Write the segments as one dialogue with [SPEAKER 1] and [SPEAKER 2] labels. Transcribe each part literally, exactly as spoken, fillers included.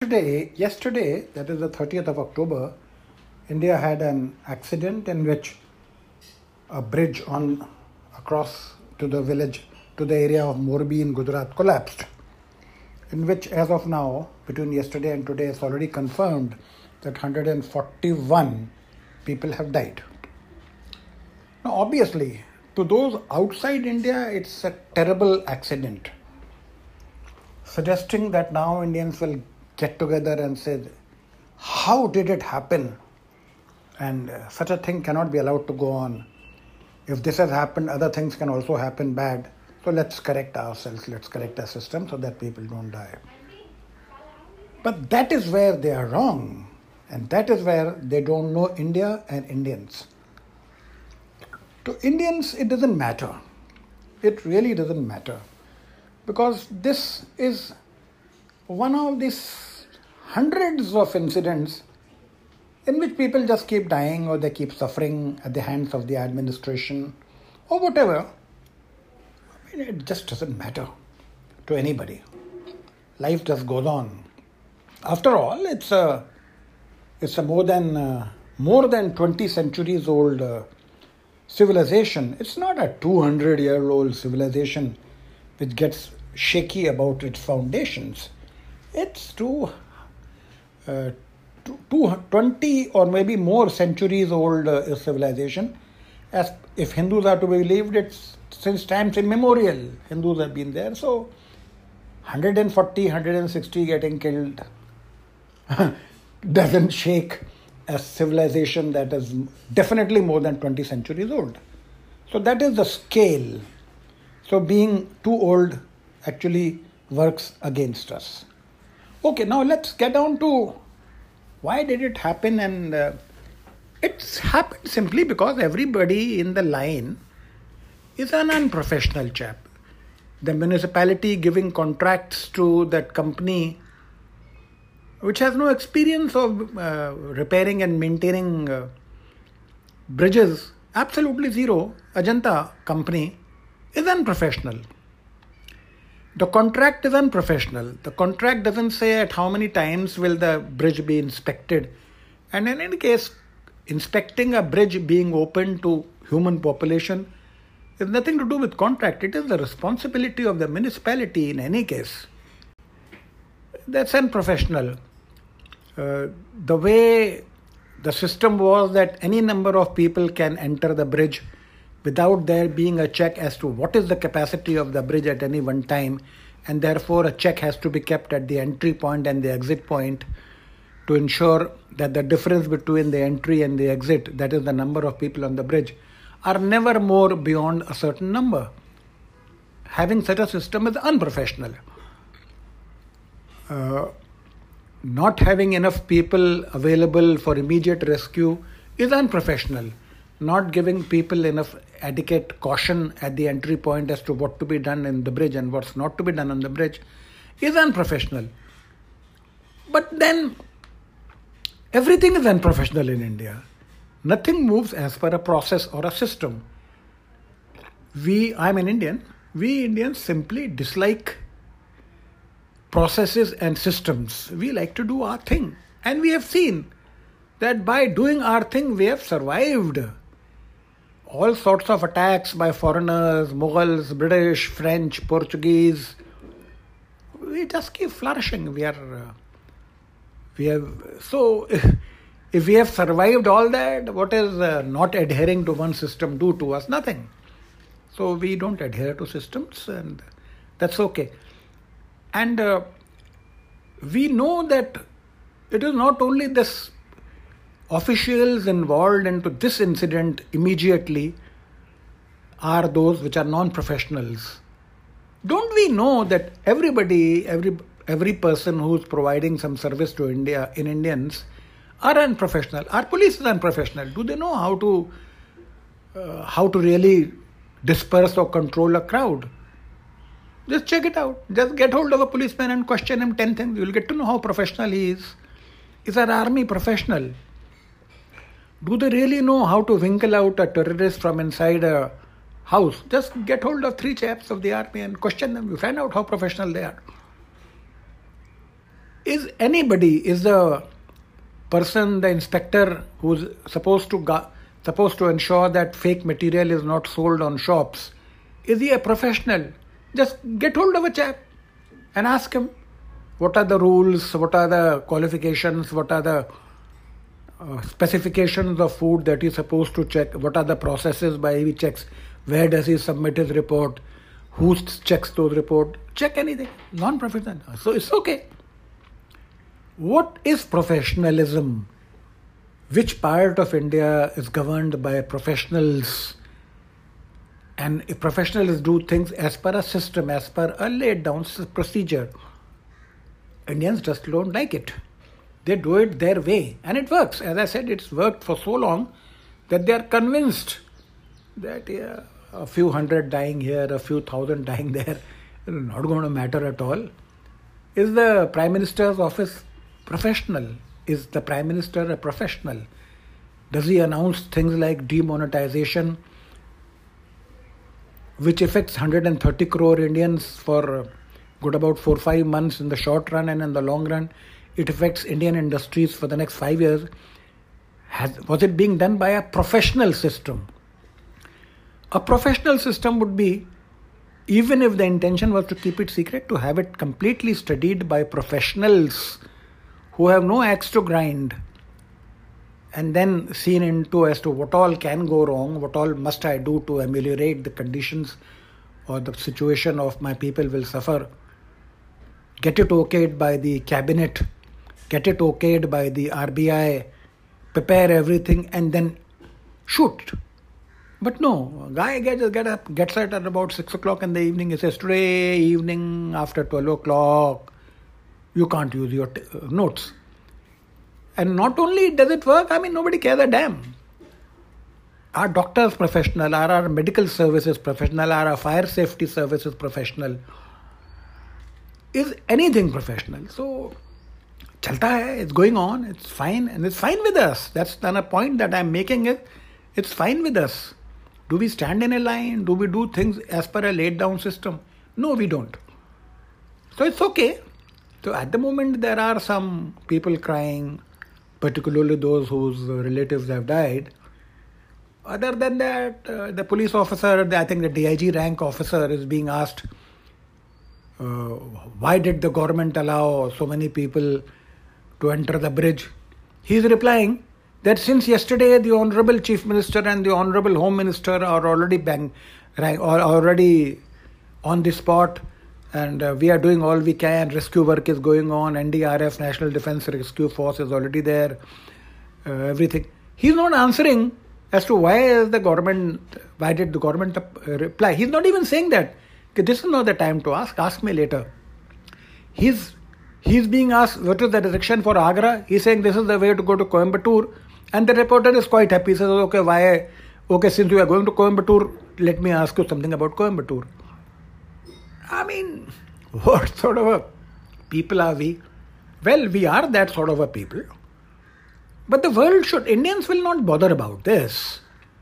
[SPEAKER 1] Yesterday, yesterday, that is the thirtieth of October, India had an accident in which a bridge on across to the village, to the area of Morbi in Gujarat collapsed, in which as of now, between yesterday and today, it's already confirmed that one hundred forty-one people have died. Now, obviously, to those outside India, it's a terrible accident. Suggesting that now Indians will get together and say, how did it happen? And uh, such a thing cannot be allowed to go on. If this has happened, other things can also happen bad. So let's correct ourselves, let's correct our system so that people don't die. But that is where they are wrong. And that is where they don't know India and Indians. To Indians, it doesn't matter. It really doesn't matter. Because this is one of these hundreds of incidents in which people just keep dying or they keep suffering at the hands of the administration or whatever. I mean, it just doesn't matter to anybody. Life just goes on. After all, it's a it's a more than uh, more than twenty centuries old uh, civilization. It's not a two hundred year old civilization which gets shaky about its foundations. It's two, uh, two, two, twenty or maybe more centuries old uh, civilization. As if Hindus are to be believed, it's since times immemorial. Hindus have been there. So one hundred forty, one hundred sixty getting killed doesn't shake a civilization that is definitely more than twenty centuries old. So that is the scale. So being too old actually works against us. Okay, now let's get down to why did it happen, and uh, it's happened simply because everybody in the line is an unprofessional chap. The municipality giving contracts to that company which has no experience of uh, repairing and maintaining uh, bridges, absolutely zero. Ajanta company is unprofessional. The contract is unprofessional. The contract doesn't say at how many times will the bridge be inspected. And in any case, inspecting a bridge being open to human population is nothing to do with contract. It is the responsibility of the municipality in any case. That's unprofessional. Uh, the way the system was that any number of people can enter the bridge without there being a check as to what is the capacity of the bridge at any one time, and therefore a check has to be kept at the entry point and the exit point to ensure that the difference between the entry and the exit, that is the number of people on the bridge, are never more beyond a certain number. Having such a system is unprofessional. Uh, not having enough people available for immediate rescue is unprofessional. Not giving people enough adequate caution at the entry point as to what to be done in the bridge and what's not to be done on the bridge is unprofessional. But then everything is unprofessional in India. Nothing moves as per a process or a system. We, I'm an Indian, we Indians simply dislike processes and systems. We like to do our thing. And we have seen that by doing our thing, we have survived all sorts of attacks by foreigners, Mughals, British, French, Portuguese. We just keep flourishing. We are, uh, we have, so if, if we have survived all that, what is uh, not adhering to one system do to us? Nothing. So we don't adhere to systems, and that's okay. And uh, we know that it is not only this officials involved into this incident immediately are those which are non-professionals. Don't we know that everybody, every every person who's providing some service to India in Indians are unprofessional? Our police is unprofessional. Do they know how to uh, how to really disperse or control a crowd? Just check it out. Just get hold of a policeman and question him ten things. You'll get to know how professional he is. Is our army professional? Do they really know how to winkle out a terrorist from inside a house? Just get hold of three chaps of the army and question them. You find out how professional they are. Is anybody, is the person, the inspector who's supposed to go, supposed to ensure that fake material is not sold on shops, is he a professional? Just get hold of a chap and ask him, what are the rules, what are the qualifications, what are the uh, specifications of food that he's supposed to check, what are the processes by which he checks, where does he submit his report, who checks those reports, check anything, non-professional. So it's okay. What is professionalism? Which part of India is governed by professionals? And if professionals do things as per a system, as per a laid down procedure, Indians just don't like it. They do it their way and it works. As I said, it's worked for so long that they are convinced that yeah, a few hundred dying here, a few thousand dying there, is not going to matter at all. Is the Prime Minister's office professional? Is the Prime Minister a professional? Does he announce things like demonetization, which affects one hundred thirty crore Indians for good about four or five months in the short run, and in the long run, it affects Indian industries for the next five years. Has, was it being done by a professional system? A professional system would be, even if the intention was to keep it secret, to have it completely studied by professionals who have no axe to grind, and then seen into as to what all can go wrong, what all must I do to ameliorate the conditions or the situation of my people will suffer. Get it okayed by the cabinet, get it okayed by the R B I, prepare everything and then shoot. But no, guy gets, get up, gets up at about six o'clock in the evening. He says, today evening after twelve o'clock, you can't use your t- uh, notes. And not only does it work, I mean, nobody cares a damn. Are doctors professional? Are our medical services professional? Are our fire safety services professional? Is anything professional? So, chalta hai, it's going on, it's fine, and it's fine with us. That's then a point that I'm making is, it's fine with us. Do we stand in a line? Do we do things as per a laid down system? No, we don't. So it's okay. So at the moment there are some people crying, particularly those whose relatives have died. Other than that, uh, the police officer, I think the D I G rank officer is being asked, uh, why did the government allow so many people to enter the bridge? He is replying that since yesterday the Honorable Chief Minister and the Honorable Home Minister are already bang, rank, or already on the spot, and uh, we are doing all we can. Rescue work is going on. N D R F, National Defence Rescue Force, is already there. Uh, everything. He's not answering as to why is the government, why did the government uh, reply. He's not even saying that. This is not the time to ask. Ask me later. He's he's being asked what is the direction for Agra. He's saying this is the way to go to Coimbatore, and the reporter is quite happy. He says, okay, why? Okay, since you are going to Coimbatore, let me ask you something about Coimbatore. I mean, what sort of a people are we? Well, we are that sort of a people. But the world should, Indians will not bother about this.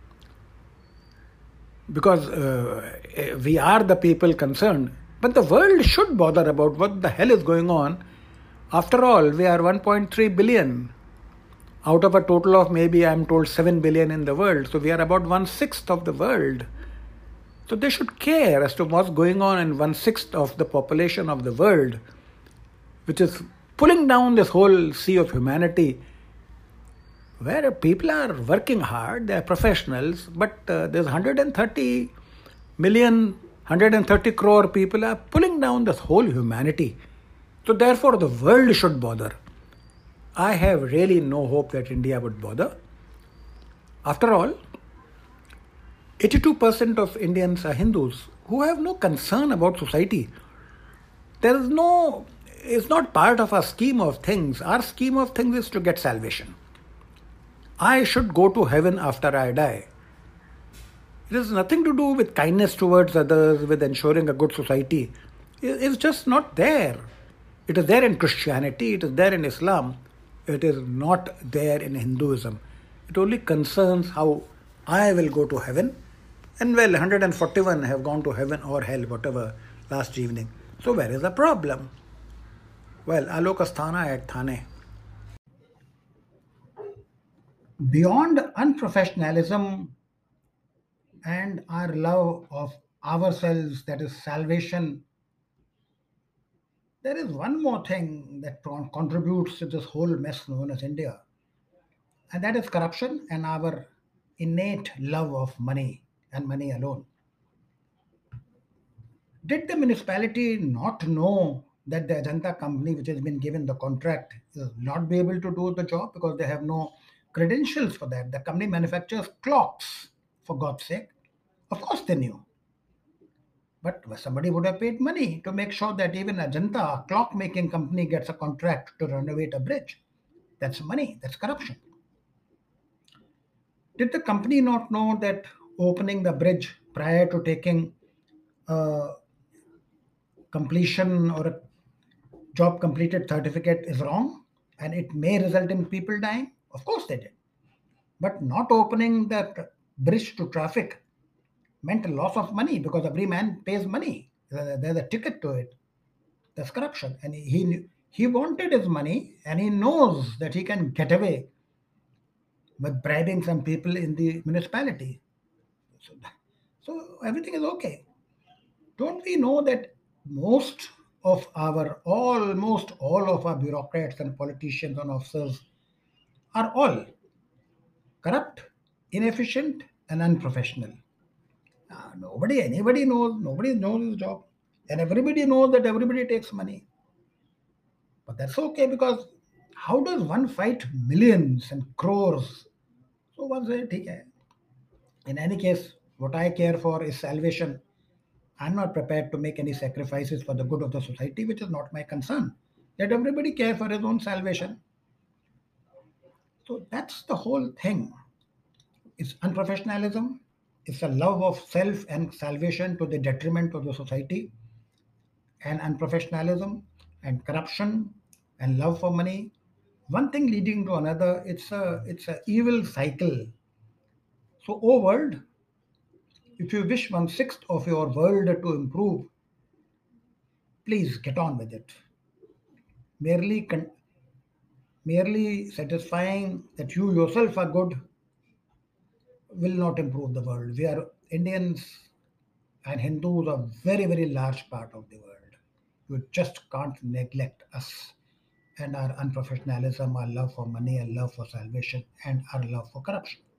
[SPEAKER 1] Because uh, we are the people concerned. But the world should bother about what the hell is going on. After all, we are one point three billion. Out of a total of maybe, I'm told, seven billion in the world. So we are about one-sixth of the world. So they should care as to what's going on in one-sixth of the population of the world, which is pulling down this whole sea of humanity, where people are working hard, they are professionals, but uh, there's one hundred thirty million, one hundred thirty crore people are pulling down this whole humanity. So therefore the world should bother. I have really no hope that India would bother. After all, eighty-two percent of Indians are Hindus who have no concern about society. There is no, it's not part of our scheme of things. Our scheme of things is to get salvation. I should go to heaven after I die. It has nothing to do with kindness towards others, with ensuring a good society. It's just not there. It is there in Christianity, it is there in Islam. It is not there in Hinduism. It only concerns how I will go to heaven. And well, one hundred forty-one have gone to heaven or hell, whatever, last evening. So where is the problem? Well, Alok Asthana at Thane. Beyond unprofessionalism and our love of ourselves, that is salvation, there is one more thing that con- contributes to this whole mess known as India, and that is corruption and our innate love of money and money alone. Did the municipality not know that the Ajanta company, which has been given the contract, will not be able to do the job because they have no credentials for that? The company manufactures clocks, for God's sake. Of course, they knew. But somebody would have paid money to make sure that even Ajanta, a clock making company, gets a contract to renovate a bridge. That's money, that's corruption. Did the company not know that opening the bridge prior to taking a completion or a job completed certificate is wrong and it may result in people dying? Of course they did. But not opening the bridge to traffic meant a loss of money because every man pays money. There's a ticket to it. That's corruption. And he he wanted his money and he knows that he can get away with bribing some people in the municipality. So, so everything is okay. Don't we know that most of our, almost all of our bureaucrats and politicians and officers are all corrupt, inefficient, and unprofessional? Uh, nobody, anybody knows, nobody knows his job. And everybody knows that everybody takes money. But that's okay because how does one fight millions and crores? So one said, "ठीक है." In any case, what I care for is salvation. I'm not prepared to make any sacrifices for the good of the society, which is not my concern. Let everybody care for his own salvation. So that's the whole thing. It's unprofessionalism. It's a love of self and salvation to the detriment of the society, and unprofessionalism and corruption and love for money. One thing leading to another. It's a it's a evil cycle. So, oh world, if you wish one sixth of your world to improve, please get on with it. Merely con- merely satisfying that you yourself are good will not improve the world. We are Indians and Hindus are very, very large part of the world. You just can't neglect us and our unprofessionalism, our love for money, our love for salvation, and our love for corruption.